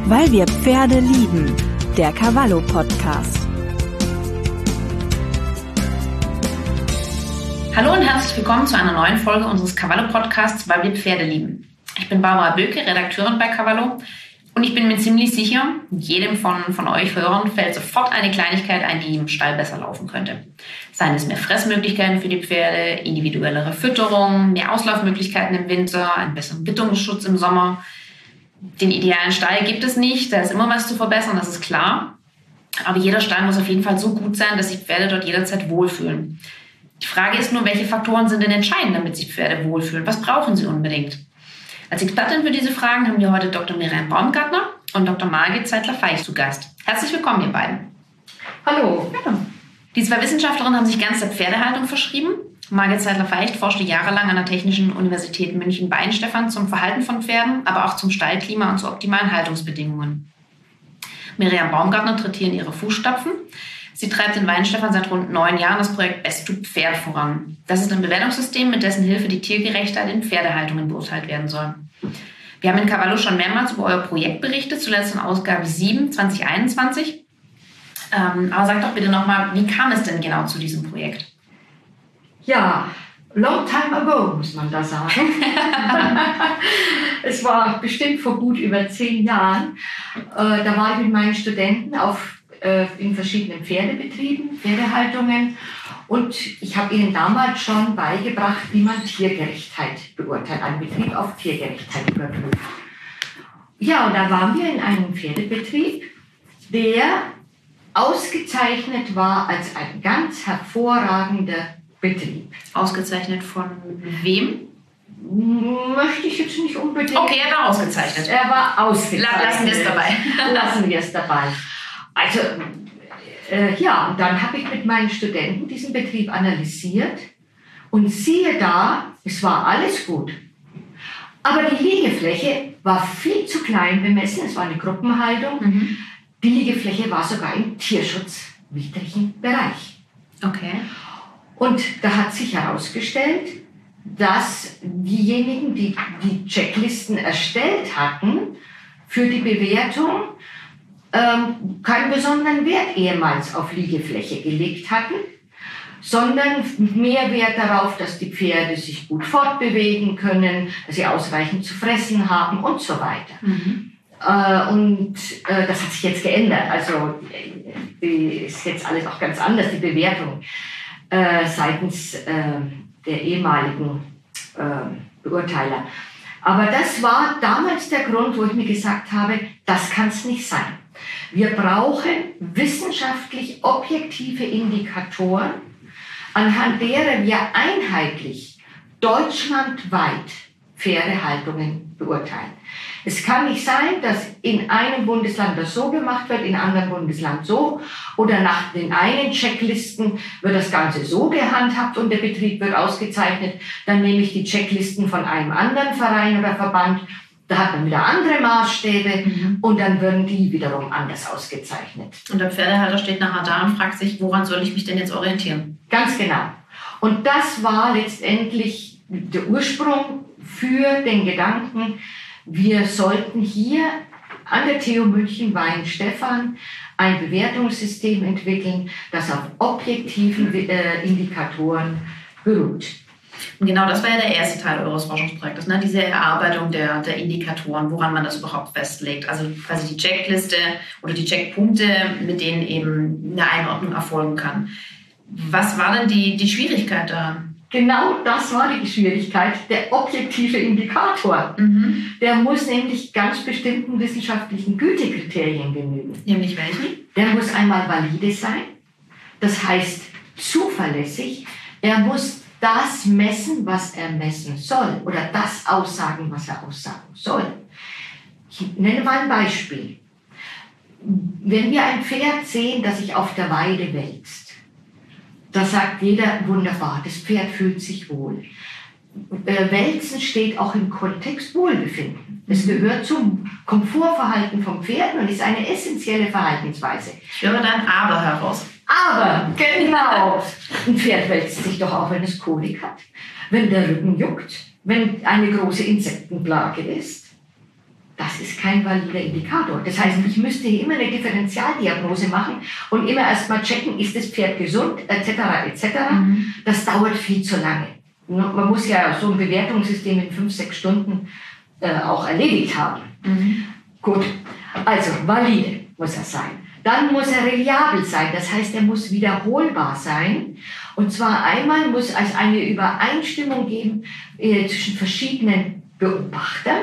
Weil wir Pferde lieben. Der Cavallo Podcast. Hallo und herzlich willkommen zu einer neuen Folge unseres Cavallo Podcasts, weil wir Pferde lieben. Ich bin Barbara Böke, Redakteurin bei Cavallo, und ich bin mir ziemlich sicher, jedem von euch Hörern fällt sofort eine Kleinigkeit ein, die im Stall besser laufen könnte. Seien es mehr Fressmöglichkeiten für die Pferde, individuellere Fütterung, mehr Auslaufmöglichkeiten im Winter, einen besseren Witterungsschutz im Sommer. Den idealen Stall gibt es nicht, da ist immer was zu verbessern, das ist klar. Aber jeder Stall muss auf jeden Fall so gut sein, dass sich Pferde dort jederzeit wohlfühlen. Die Frage ist nur, welche Faktoren sind denn entscheidend, damit sich Pferde wohlfühlen? Was brauchen sie unbedingt? Als Expertin für diese Fragen haben wir heute Dr. Miriam Baumgartner und Dr. Margit Zeitler-Feich zu Gast. Herzlich willkommen, ihr beiden. Hallo. Die zwei Wissenschaftlerinnen haben sich ganz der Pferdehaltung verschrieben. Margit Zeitler-Feich forschte jahrelang an der Technischen Universität München-Weihenstephan zum Verhalten von Pferden, aber auch zum Stallklima und zu optimalen Haltungsbedingungen. Miriam Baumgartner tritt hier in ihre Fußstapfen. Sie treibt in Weihenstephan seit rund 9 Jahren das Projekt Best to Pferd voran. Das ist ein Bewertungssystem, mit dessen Hilfe die Tiergerechtheit in Pferdehaltungen beurteilt werden soll. Wir haben in Cavallo schon mehrmals über euer Projekt berichtet, zuletzt in Ausgabe 7 2021. Aber sagt doch bitte nochmal, wie kam es denn genau zu diesem Projekt? Ja, long time ago, muss man da sagen. Es war bestimmt vor gut über 10 Jahren. Da war ich mit meinen Studenten in verschiedenen Pferdebetrieben, Pferdehaltungen. Und ich habe ihnen damals schon beigebracht, wie man Tiergerechtheit beurteilt, einen Betrieb auf Tiergerechtheit überprüft. Ja, und da waren wir in einem Pferdebetrieb, der ausgezeichnet war als ein ganz hervorragender Betrieb. Ausgezeichnet von wem? Möchte ich jetzt nicht unbedingt. Okay, er war ausgezeichnet. Er war ausgezeichnet. Lassen wir es dabei. Lassen wir es dabei. Also, ja, und dann habe ich mit meinen Studenten diesen Betrieb analysiert und siehe da, es war alles gut. Aber die Liegefläche war viel zu klein bemessen, es war eine Gruppenhaltung. Mhm. Die Liegefläche war sogar im tierschutzwidrigen Bereich. Okay. Und da hat sich herausgestellt, dass diejenigen, die die Checklisten erstellt hatten für die Bewertung, keinen besonderen Wert ehemals auf Liegefläche gelegt hatten, sondern mehr Wert darauf, dass die Pferde sich gut fortbewegen können, dass sie ausreichend zu fressen haben und so weiter. Mhm. Das hat sich jetzt geändert. Also ist jetzt alles auch ganz anders, die Bewertung seitens der ehemaligen Beurteiler. Aber das war damals der Grund, wo ich mir gesagt habe, das kann es nicht sein. Wir brauchen wissenschaftlich objektive Indikatoren, anhand derer wir einheitlich deutschlandweit Pferdehaltungen beurteilen. Es kann nicht sein, dass in einem Bundesland das so gemacht wird, in einem anderen Bundesland so, oder nach den einen Checklisten wird das Ganze so gehandhabt und der Betrieb wird ausgezeichnet. Dann nehme ich die Checklisten von einem anderen Verein oder Verband, da hat man wieder andere Maßstäbe und dann würden die wiederum anders ausgezeichnet. Und der Pferdehalter steht nachher da und fragt sich, woran soll ich mich denn jetzt orientieren? Ganz genau. Und das war letztendlich der Ursprung für den Gedanken, wir sollten hier an der TU München-Weihenstephan ein Bewertungssystem entwickeln, das auf objektiven Indikatoren beruht. Und genau das war ja der erste Teil eures Forschungsprojektes, ne? Diese Erarbeitung der Indikatoren, woran man das überhaupt festlegt. Also quasi die Checkliste oder die Checkpunkte, mit denen eben eine Einordnung erfolgen kann. Was war denn die Schwierigkeit daran? Genau das war die Schwierigkeit, der objektive Indikator. Mhm. Der muss nämlich ganz bestimmten wissenschaftlichen Gütekriterien genügen. Nämlich welchen? Der muss einmal valide sein, das heißt zuverlässig. Er muss das messen, was er messen soll, oder das aussagen, was er aussagen soll. Ich nenne mal ein Beispiel. Wenn wir ein Pferd sehen, das sich auf der Weide wälzt, da sagt jeder, wunderbar, das Pferd fühlt sich wohl. Wälzen steht auch im Kontext Wohlbefinden. Es gehört zum Komfortverhalten vom Pferd und ist eine essentielle Verhaltensweise. Ich höre da ein Aber heraus. Aber, genau, ein Pferd wälzt sich doch auch, wenn es Kolik hat, wenn der Rücken juckt, wenn eine große Insektenplage ist. das ist kein valider Indikator. Das heißt, ich müsste hier immer eine Differentialdiagnose machen und immer erst mal checken, ist das Pferd gesund, etc., etc. Das dauert viel zu lange. Man muss ja so ein Bewertungssystem in 5-6 Stunden auch erledigt haben. Gut, also valide muss er sein. Dann muss er reliabel sein, das heißt, er muss wiederholbar sein. Und zwar einmal muss es eine Übereinstimmung geben zwischen verschiedenen Beobachtern.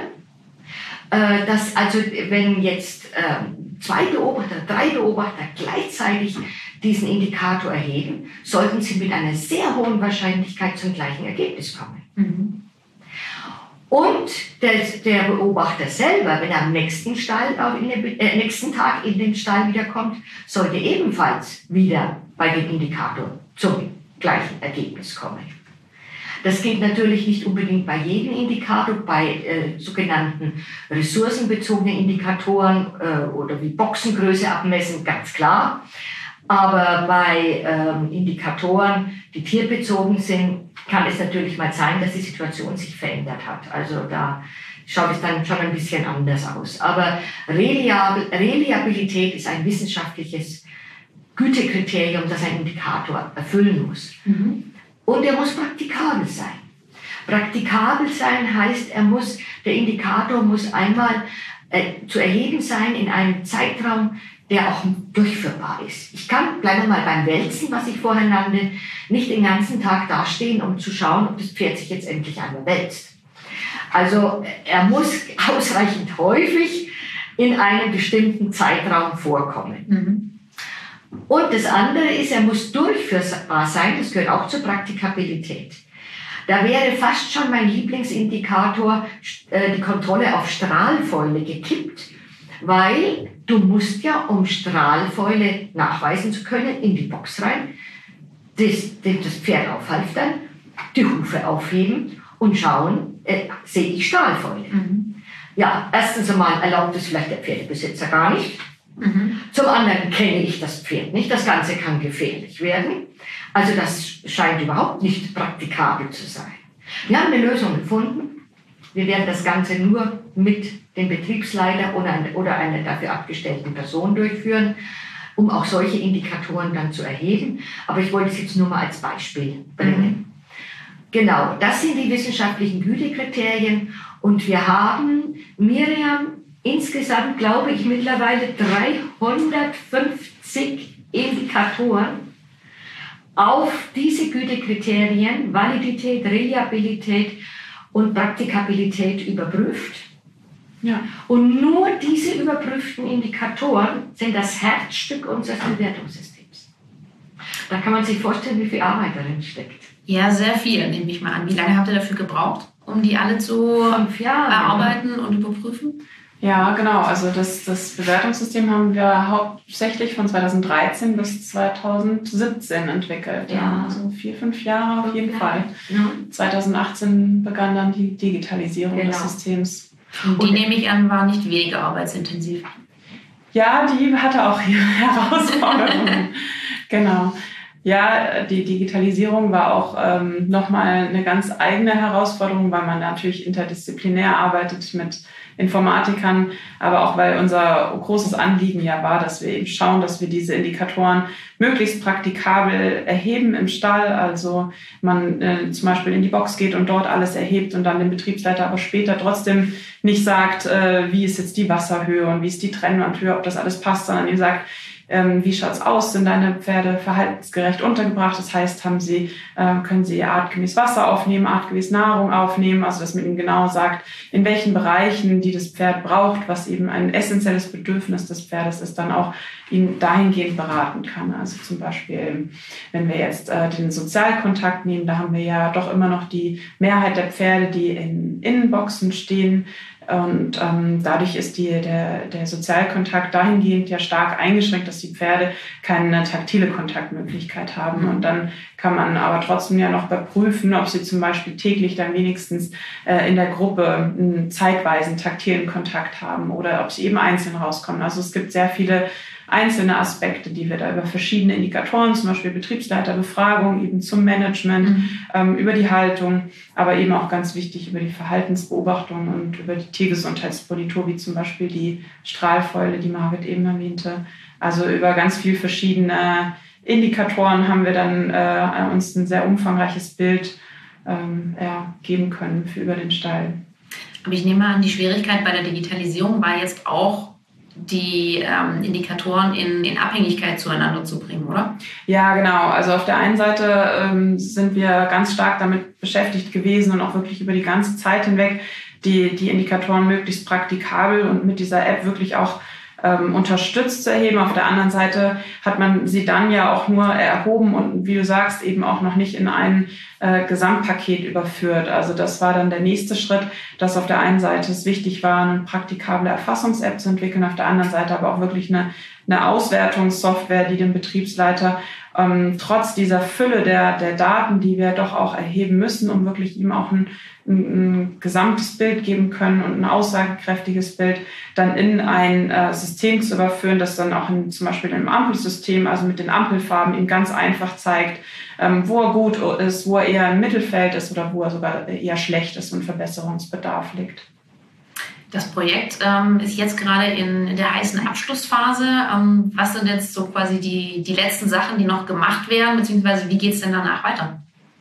Dass also, wenn jetzt 2 Beobachter, 3 Beobachter gleichzeitig diesen Indikator erheben, sollten sie mit einer sehr hohen Wahrscheinlichkeit zum gleichen Ergebnis kommen. Und der Beobachter selber, wenn er am nächsten Tag in den Stall wiederkommt, sollte ebenfalls wieder bei dem Indikator zum gleichen Ergebnis kommen. Das geht natürlich nicht unbedingt bei jedem Indikator, bei sogenannten ressourcenbezogenen Indikatoren oder wie Boxengröße abmessen, ganz klar. Aber bei Indikatoren, die tierbezogen sind, kann es natürlich mal sein, dass die Situation sich verändert hat. Also da schaut es dann schon ein bisschen anders aus. Aber Reliabilität ist ein wissenschaftliches Gütekriterium, das ein Indikator erfüllen muss. Und er muss praktikabel sein. Praktikabel sein heißt, der Indikator muss einmal zu erheben sein in einem Zeitraum, der auch durchführbar ist. Ich kann, bleiben wir mal beim Wälzen, was ich vorher nannte, nicht den ganzen Tag dastehen, um zu schauen, ob das Pferd sich jetzt endlich einmal wälzt. Also er muss ausreichend häufig in einem bestimmten Zeitraum vorkommen. Und das andere ist, er muss durchführbar sein, das gehört auch zur Praktikabilität. Da wäre fast schon mein Lieblingsindikator die Kontrolle auf Strahlfäule gekippt, weil du musst ja, um Strahlfäule nachweisen zu können, in die Box rein, das Pferd aufhalftern, die Hufe aufheben und schauen, sehe ich Strahlfäule. Ja, erstens einmal erlaubt es vielleicht der Pferdebesitzer gar nicht. Zum anderen kenne ich das Pferd nicht. Das Ganze kann gefährlich werden. Also das scheint überhaupt nicht praktikabel zu sein. Wir haben eine Lösung gefunden. Wir werden das Ganze nur mit dem Betriebsleiter oder einer dafür abgestellten Person durchführen, um auch solche Indikatoren dann zu erheben. Aber ich wollte es jetzt nur mal als Beispiel bringen. Genau, das sind die wissenschaftlichen Gütekriterien. Und wir haben, Miriam, insgesamt, glaube ich, mittlerweile 350 Indikatoren auf diese Gütekriterien, Validität, Reliabilität und Praktikabilität überprüft. Ja. Und nur diese überprüften Indikatoren sind das Herzstück unseres Bewertungssystems. Da kann man sich vorstellen, wie viel Arbeit darin steckt. Ja, sehr viel, nehme ich mal an. Wie lange habt ihr dafür gebraucht, um die alle zu 5 Jahre erarbeiten und überprüfen? Ja, genau. Also das Bewertungssystem haben wir hauptsächlich von 2013 bis 2017 entwickelt. Ja. Also 4-5 Jahre auf jeden Fall. Ja. 2018 begann dann die Digitalisierung des Systems. Und die, nehme ich an, war nicht weniger arbeitsintensiv. Ja, die hatte auch ihre Herausforderungen. Genau. Ja, die Digitalisierung war auch nochmal eine ganz eigene Herausforderung, weil man natürlich interdisziplinär arbeitet mit Informatikern, aber auch weil unser großes Anliegen ja war, dass wir eben schauen, dass wir diese Indikatoren möglichst praktikabel erheben im Stall. Also man zum Beispiel in die Box geht und dort alles erhebt und dann dem Betriebsleiter aber später trotzdem nicht sagt, wie ist jetzt die Wasserhöhe und wie ist die Trennwandhöhe, ob das alles passt, sondern ihm sagt, wie schaut's aus? Sind deine Pferde verhaltensgerecht untergebracht? Das heißt, können sie artgemäß Wasser aufnehmen, artgemäß Nahrung aufnehmen? Also, dass man ihnen genau sagt, in welchen Bereichen, die das Pferd braucht, was eben ein essentielles Bedürfnis des Pferdes ist, dann auch ihn dahingehend beraten kann. Also zum Beispiel, wenn wir jetzt den Sozialkontakt nehmen, da haben wir ja doch immer noch die Mehrheit der Pferde, die in Innenboxen stehen. Und dadurch ist der Sozialkontakt dahingehend ja stark eingeschränkt, dass die Pferde keine taktile Kontaktmöglichkeit haben. Und dann kann man aber trotzdem ja noch überprüfen, ob sie zum Beispiel täglich dann wenigstens in der Gruppe einen zeitweisen taktilen Kontakt haben oder ob sie eben einzeln rauskommen. Also es gibt sehr viele einzelne Aspekte, die wir da über verschiedene Indikatoren, zum Beispiel Betriebsleiterbefragung, eben zum Management, über die Haltung, aber eben auch ganz wichtig über die Verhaltensbeobachtung und über die Tiergesundheitsmonitor, wie zum Beispiel die Strahlfäule, die Margit eben erwähnte. Also über ganz viele verschiedene Indikatoren haben wir dann uns ein sehr umfangreiches Bild geben können über den Stall. Aber ich nehme an, die Schwierigkeit bei der Digitalisierung war jetzt auch, die Indikatoren in Abhängigkeit zueinander zu bringen, oder? Ja, genau. Also auf der einen Seite sind wir ganz stark damit beschäftigt gewesen und auch wirklich über die ganze Zeit hinweg die Indikatoren möglichst praktikabel und mit dieser App wirklich auch unterstützt zu erheben. Auf der anderen Seite hat man sie dann ja auch nur erhoben und, wie du sagst, eben auch noch nicht in ein Gesamtpaket überführt. Also das war dann der nächste Schritt, dass auf der einen Seite es wichtig war, eine praktikable Erfassungs-App zu entwickeln, auf der anderen Seite aber auch wirklich eine Auswertungssoftware, die dem Betriebsleiter trotz dieser Fülle der Daten, die wir doch auch erheben müssen, um wirklich ihm auch ein gesamtes Bild geben können und ein aussagekräftiges Bild, dann in ein System zu überführen, das dann auch zum Beispiel im Ampelsystem, also mit den Ampelfarben, ihm ganz einfach zeigt, wo er gut ist, wo er eher im Mittelfeld ist oder wo er sogar eher schlecht ist und Verbesserungsbedarf liegt. Das Projekt ist jetzt gerade in der heißen Abschlussphase. Was sind jetzt so quasi die letzten Sachen, die noch gemacht werden, beziehungsweise wie geht es denn danach weiter?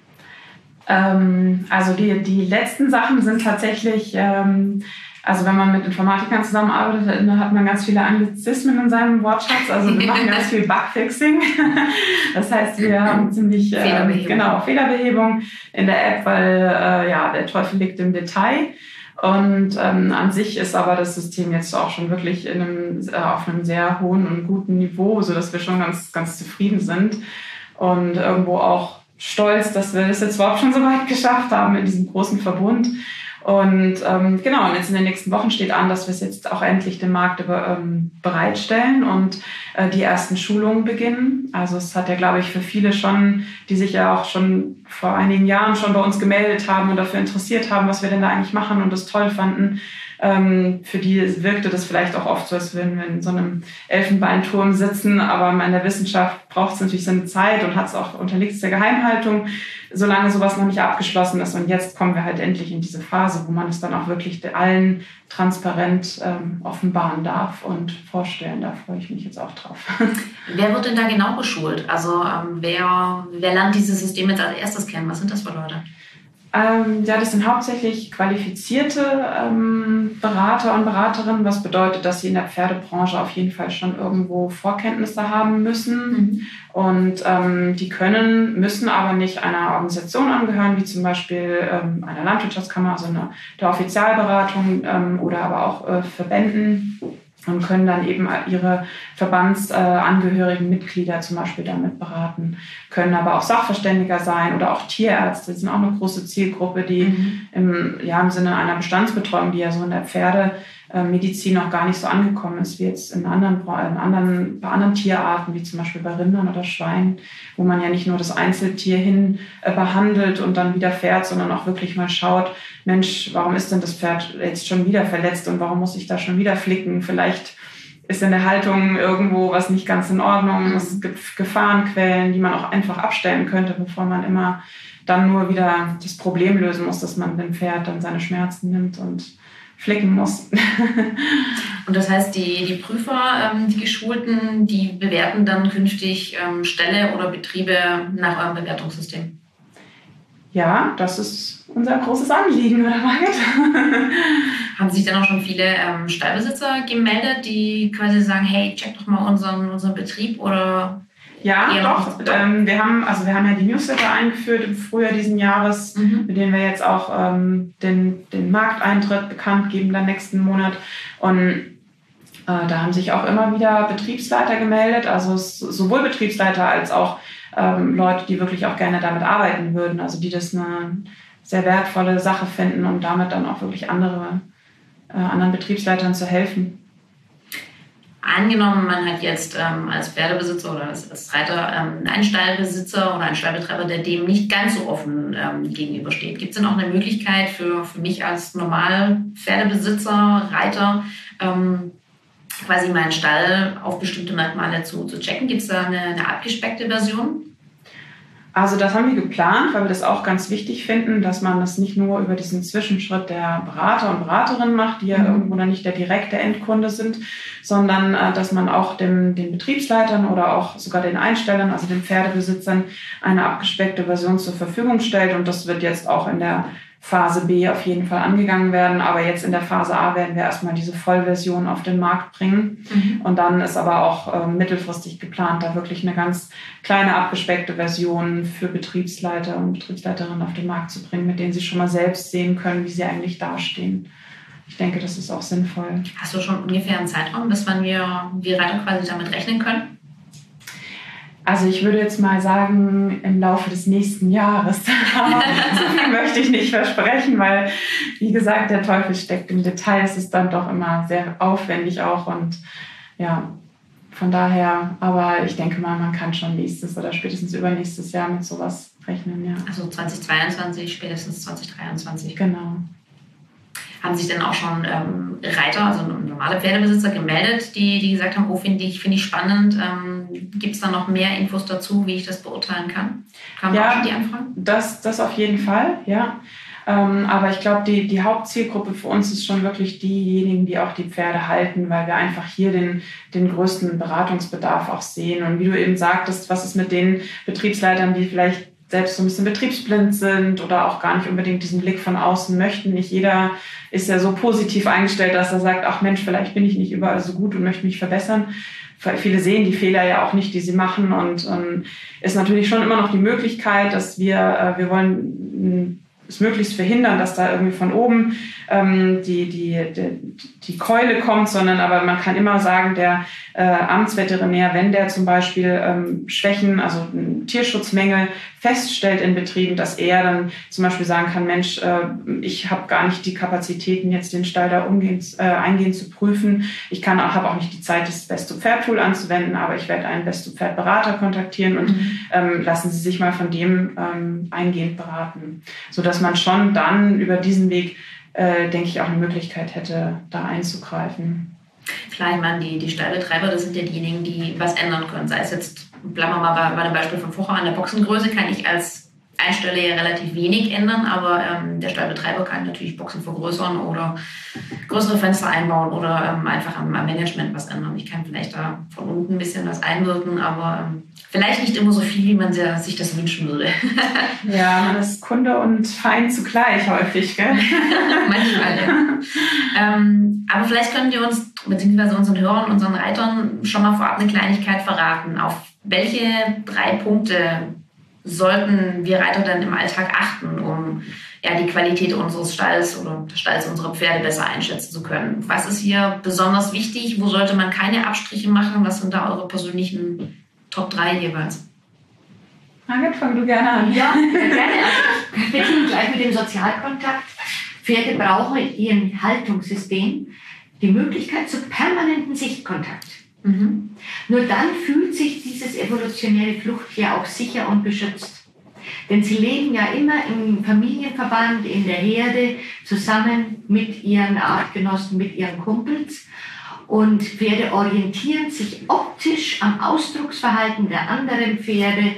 Also die letzten Sachen sind tatsächlich, also wenn man mit Informatikern zusammenarbeitet, dann hat man ganz viele Anglizismen in seinem Wortschatz. Also wir machen ganz viel Bugfixing. Das heißt, wir haben ziemlich Fehlerbehebung in der App, weil der Teufel liegt im Detail. Und an sich ist aber das System jetzt auch schon wirklich auf einem sehr hohen und guten Niveau, sodass wir schon ganz, ganz zufrieden sind und irgendwo auch stolz, dass wir das jetzt überhaupt schon so weit geschafft haben in diesem großen Verbund. Und und jetzt in den nächsten Wochen steht an, dass wir es jetzt auch endlich dem Markt bereitstellen und die ersten Schulungen beginnen. Also es hat ja, glaube ich, für viele schon, die sich ja auch schon vor einigen Jahren schon bei uns gemeldet haben und dafür interessiert haben, was wir denn da eigentlich machen und das toll fanden, für die wirkte das vielleicht auch oft so, als würden wir in so einem Elfenbeinturm sitzen, aber in der Wissenschaft braucht es natürlich seine Zeit und unterliegt es der Geheimhaltung, solange sowas noch nicht abgeschlossen ist. Und jetzt kommen wir halt endlich in diese Phase, wo man es dann auch wirklich allen transparent offenbaren darf und vorstellen. Da freue ich mich jetzt auch drauf. Wer wird denn da genau geschult? Also wer lernt dieses System jetzt als erstes kennen? Was sind das für Leute? Das sind hauptsächlich qualifizierte Berater und Beraterinnen, was bedeutet, dass sie in der Pferdebranche auf jeden Fall schon irgendwo Vorkenntnisse haben müssen. Und die müssen aber nicht einer Organisation angehören, wie zum Beispiel einer Landwirtschaftskammer, also der Offizialberatung oder aber auch Verbänden. Und können dann eben ihre verbandsangehörigen Mitglieder zum Beispiel damit beraten, können aber auch Sachverständiger sein oder auch Tierärzte. Das sind auch eine große Zielgruppe, die im Sinne einer Bestandsbetreuung, die ja so in der Pferdemedizin noch gar nicht so angekommen ist, wie jetzt bei anderen Tierarten, wie zum Beispiel bei Rindern oder Schweinen, wo man ja nicht nur das Einzeltier behandelt und dann wieder fährt, sondern auch wirklich mal schaut, Mensch, warum ist denn das Pferd jetzt schon wieder verletzt und warum muss ich da schon wieder flicken? Vielleicht ist in der Haltung irgendwo was nicht ganz in Ordnung. Es gibt Gefahrenquellen, die man auch einfach abstellen könnte, bevor man immer dann nur wieder das Problem lösen muss, dass man dem Pferd dann seine Schmerzen nimmt und flicken muss. Und das heißt, die Prüfer, die Geschulten, die bewerten dann künftig Ställe oder Betriebe nach eurem Bewertungssystem? Ja, das ist unser großes Anliegen, oder Margit? Haben sich dann auch schon viele Stallbesitzer gemeldet, die quasi sagen, hey, check doch mal unseren Betrieb oder... Ja, doch. Wir haben ja die Newsletter eingeführt im Frühjahr diesen Jahres, mit denen wir jetzt auch den Markteintritt bekannt geben dann nächsten Monat. Und da haben sich auch immer wieder Betriebsleiter gemeldet, also sowohl Betriebsleiter als auch Leute, die wirklich auch gerne damit arbeiten würden, also die das eine sehr wertvolle Sache finden, um damit dann auch wirklich anderen Betriebsleitern zu helfen. Angenommen, man hat jetzt als Pferdebesitzer oder als Reiter einen Stallbesitzer oder einen Stallbetreiber, der dem nicht ganz so offen gegenübersteht. Gibt es denn auch eine Möglichkeit für mich als normal Pferdebesitzer, Reiter, quasi meinen Stall auf bestimmte Merkmale zu checken? Gibt es da eine abgespeckte Version? Also das haben wir geplant, weil wir das auch ganz wichtig finden, dass man das nicht nur über diesen Zwischenschritt der Berater und Beraterinnen macht, die ja irgendwo dann nicht der direkte Endkunde sind, sondern dass man auch den Betriebsleitern oder auch sogar den Einstellern, also den Pferdebesitzern, eine abgespeckte Version zur Verfügung stellt. Und das wird jetzt auch in der Phase B auf jeden Fall angegangen werden. Aber jetzt in der Phase A werden wir erstmal diese Vollversion auf den Markt bringen. Und dann ist aber auch mittelfristig geplant, da wirklich eine ganz kleine abgespeckte Version für Betriebsleiter und Betriebsleiterinnen auf den Markt zu bringen, mit denen sie schon mal selbst sehen können, wie sie eigentlich dastehen. Ich denke, das ist auch sinnvoll. Hast du schon ungefähr einen Zeitraum, bis wann wir Reiter quasi damit rechnen können? Also ich würde jetzt mal sagen, im Laufe des nächsten Jahres. Aber so viel möchte ich nicht versprechen, weil, wie gesagt, der Teufel steckt im Detail. Es ist dann doch immer sehr aufwendig auch. Und ja, von daher, aber ich denke mal, man kann schon nächstes oder spätestens übernächstes Jahr mit sowas rechnen. Ja. Also 2022, spätestens 2023. Genau. Haben sich denn auch schon Reiter, also normale Pferdebesitzer gemeldet, die gesagt haben, oh, finde ich spannend. Gibt es da noch mehr Infos dazu, wie ich das beurteilen kann? Kamen auch schon die Anfragen? Das auf jeden Fall, ja. Aber ich glaube, die Hauptzielgruppe für uns ist schon wirklich diejenigen, die auch die Pferde halten, weil wir einfach hier den größten Beratungsbedarf auch sehen. Und wie du eben sagtest, was ist mit den Betriebsleitern, die vielleicht selbst so ein bisschen betriebsblind sind oder auch gar nicht unbedingt diesen Blick von außen möchten. Nicht jeder ist ja so positiv eingestellt, dass er sagt, ach Mensch, vielleicht bin ich nicht überall so gut und möchte mich verbessern. Viele sehen die Fehler ja auch nicht, die sie machen. Und ist natürlich schon immer noch die Möglichkeit, dass wir wollen es möglichst verhindern, dass da irgendwie von oben die Keule kommt, sondern aber man kann immer sagen, der Amtsveterinär, wenn der zum Beispiel Schwächen, also Tierschutzmängel feststellt in Betrieben, dass er dann zum Beispiel sagen kann, Mensch, ich habe gar nicht die Kapazitäten, jetzt den Stall da eingehend zu prüfen. Ich habe auch nicht die Zeit, das Best-to-Pferd-Tool anzuwenden, aber ich werde einen Best-to-Pferd-Berater kontaktieren und lassen Sie sich mal von dem eingehend beraten, sodass man schon dann über diesen Weg, denke ich, auch eine Möglichkeit hätte, da einzugreifen. Klar, ich meine, die Stallbetreiber, das sind ja diejenigen, die was ändern können. Sei es jetzt, bleiben wir mal bei dem Beispiel von vorher, an der Boxengröße kann ich als Einsteller ja relativ wenig ändern, aber der Stallbetreiber kann natürlich Boxen vergrößern oder größere Fenster einbauen oder einfach am Management was ändern. Ich kann vielleicht da von unten ein bisschen was einwirken, aber vielleicht nicht immer so viel, wie man sich das wünschen würde. Ja, man ist Kunde und Feind zugleich häufig, gell? Manchmal, ja. Aber vielleicht können wir uns, beziehungsweise unseren Hörern, unseren Reitern schon mal vorab eine Kleinigkeit verraten. Auf welche 3 Punkte sollten wir Reiter denn im Alltag achten, um die Qualität unseres Stalls oder des Stalls unserer Pferde besser einschätzen zu können? Was ist hier besonders wichtig? Wo sollte man keine Abstriche machen? Was sind da eure persönlichen Top 3 jeweils? Margit, fang du gerne an. Ja, gerne. Also, wir beginnen gleich mit dem Sozialkontakt. Pferde brauchen in ihrem Haltungssystem die Möglichkeit zu permanentem Sichtkontakt. Nur dann fühlt sich dieses evolutionäre Fluchttier auch sicher und beschützt. Denn sie leben ja immer im Familienverband, in der Herde, zusammen mit ihren Artgenossen, mit ihren Kumpels. Und Pferde orientieren sich optisch am Ausdrucksverhalten der anderen Pferde,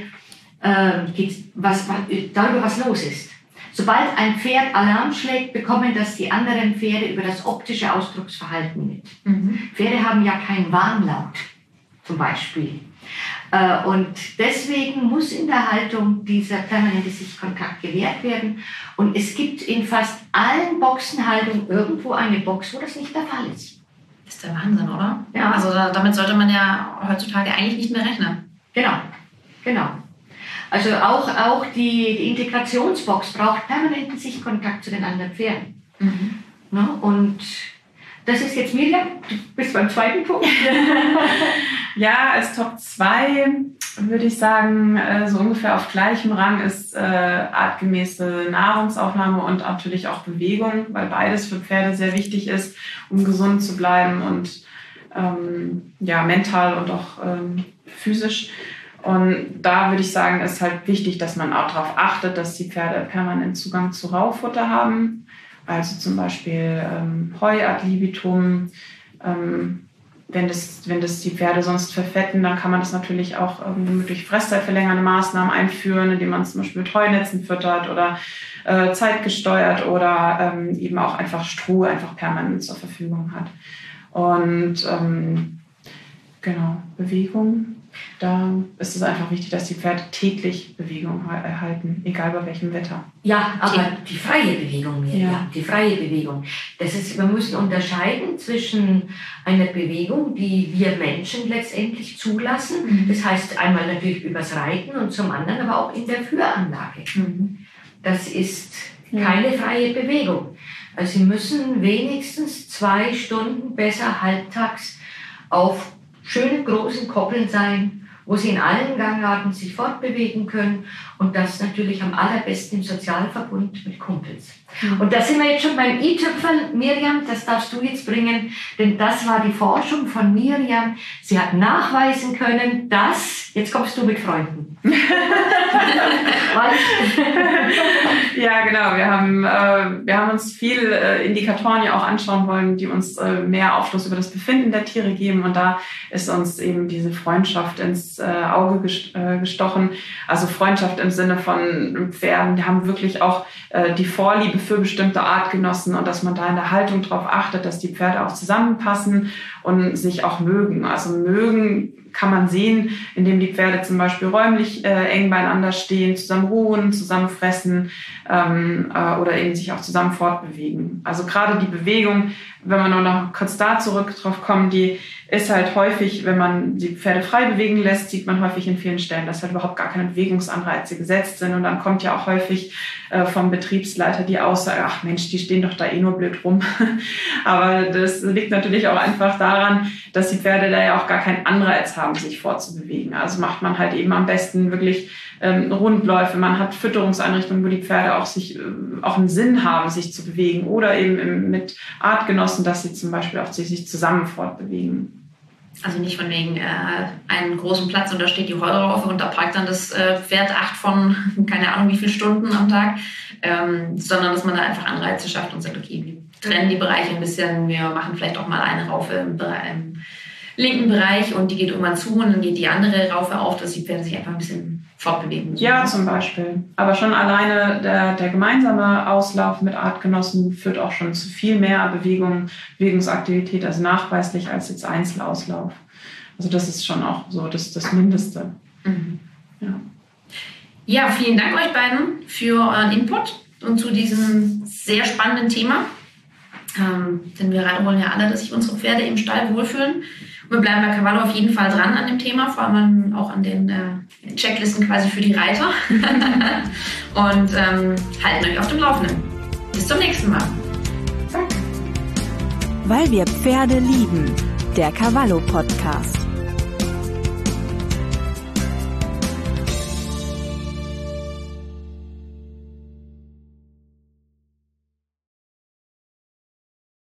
darüber, was los ist. Sobald ein Pferd Alarm schlägt, bekommen das die anderen Pferde über das optische Ausdrucksverhalten mit. Pferde haben ja keinen Warnlaut, zum Beispiel. Und deswegen muss in der Haltung dieser permanente Sichtkontakt gewährt werden. Und es gibt in fast allen Boxenhaltungen irgendwo eine Box, wo das nicht der Fall ist. Das ist der Wahnsinn, oder? Ja. Also damit sollte man ja heutzutage eigentlich nicht mehr rechnen. Genau. Also auch die Integrationsbox braucht permanenten Sichtkontakt zu den anderen Pferden. Ja, und das ist jetzt Miriam, du bist beim zweiten Punkt. Ja, als Top 2 würde ich sagen, so ungefähr auf gleichem Rang ist artgemäße Nahrungsaufnahme und natürlich auch Bewegung, weil beides für Pferde sehr wichtig ist, um gesund zu bleiben und mental und auch physisch. Und da würde ich sagen, ist halt wichtig, dass man auch darauf achtet, dass die Pferde permanent Zugang zu Raufutter haben. Also zum Beispiel Heu ad libitum, wenn das die Pferde sonst verfetten, dann kann man das natürlich auch durch fresszeitverlängernde Maßnahmen einführen, indem man zum Beispiel mit Heunetzen füttert oder zeitgesteuert oder eben auch einfach Stroh einfach permanent zur Verfügung hat. Und genau, Bewegung. Da ist es einfach wichtig, dass die Pferde täglich Bewegung erhalten, egal bei welchem Wetter. Ja, aber die freie Bewegung, Mirjam, Ja. die freie Bewegung. Wir müssen unterscheiden zwischen einer Bewegung, die wir Menschen letztendlich zulassen. Das heißt einmal natürlich übers Reiten und zum anderen aber auch in der Führanlage. Das ist keine freie Bewegung. Also Sie müssen wenigstens 2 Stunden besser halbtags auf schönen großen Koppeln sein, wo Sie in allen Gangarten sich fortbewegen können und das natürlich am allerbesten im Sozialverbund mit Kumpels. Und da sind wir jetzt schon beim i-Tüpfeln. Mirjam, das darfst du jetzt bringen, denn das war die Forschung von Mirjam. Sie hat nachweisen können, dass, jetzt kommst du mit Freunden. Ja, genau. Wir haben uns viele Indikatoren ja auch anschauen wollen, die uns mehr Aufschluss über das Befinden der Tiere geben. Und da ist uns eben diese Freundschaft ins Auge gestochen. Also Freundschaft im Sinne von Pferden, die haben wirklich auch die Vorliebe für bestimmte Artgenossen und dass man da in der Haltung darauf achtet, dass die Pferde auch zusammenpassen und sich auch mögen. Also mögen kann man sehen, indem die Pferde zum Beispiel räumlich eng beieinander stehen, zusammen ruhen, zusammen fressen oder eben sich auch zusammen fortbewegen. Also gerade die Bewegung, wenn wir nur noch kurz da zurück drauf kommen, die ist halt häufig, wenn man die Pferde frei bewegen lässt, sieht man häufig in vielen Stellen, dass halt überhaupt gar keine Bewegungsanreize gesetzt sind. Und dann kommt ja auch häufig vom Betriebsleiter die Aussage, ach Mensch, die stehen doch da eh nur blöd rum. Aber das liegt natürlich auch einfach daran, dass die Pferde da ja auch gar keinen Anreiz haben, sich fortzubewegen. Also macht man halt eben am besten wirklich Rundläufe. Man hat Fütterungseinrichtungen, wo die Pferde auch einen Sinn haben, sich zu bewegen. Oder eben mit Artgenossen, dass sie zum Beispiel auch sich zusammen fortbewegen. Also nicht von wegen einen großen Platz und da steht die Heuraufe und da parkt dann das Pferd 8 von keine Ahnung wie viele Stunden am Tag, sondern dass man da einfach Anreize schafft und sagt, okay, wir trennen die Bereiche ein bisschen, wir machen vielleicht auch mal eine Raufe im linken Bereich und die geht irgendwann zu und dann geht die andere Raufe auf, dass die Pferde sich einfach ein bisschen fortbewegen müssen. Ja, zum Beispiel. Aber schon alleine der gemeinsame Auslauf mit Artgenossen führt auch schon zu viel mehr Bewegungsaktivität, also nachweislich als jetzt Einzelauslauf. Also das ist schon auch so das Mindeste. Ja, vielen Dank euch beiden für euren Input und zu diesem sehr spannenden Thema. Denn wir wollen ja alle, dass sich unsere Pferde im Stall wohlfühlen. Und wir bleiben bei Cavallo auf jeden Fall dran an dem Thema, vor allem auch an den Checklisten quasi für die Reiter. Und halten euch auf dem Laufenden. Bis zum nächsten Mal. Weil wir Pferde lieben. Der Cavallo Podcast.